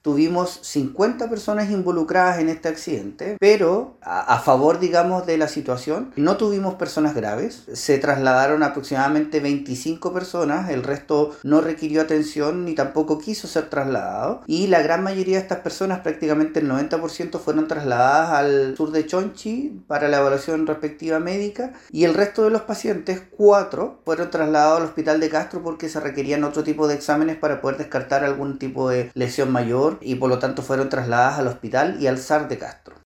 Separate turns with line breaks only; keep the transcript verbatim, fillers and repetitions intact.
tuvimos cincuenta personas involucradas en este accidente, pero a, a favor, digamos, de la situación, no tuvimos personas graves. Se trasladaron aproximadamente veinticinco personas, el resto no requirió atención ni tampoco quiso ser trasladado, y la gran mayoría de estas personas, prácticamente el noventa por ciento, fueron trasladadas al sur de Chonchi para la evaluación respectiva médica, y el resto de los pacientes, cuatro, fueron trasladados al hospital de Castro porque se requerían otro tipo de exámenes para poder descartar algún tipo de lesión mayor, y por lo tanto fueron trasladadas al hospital y al S A R de Castro.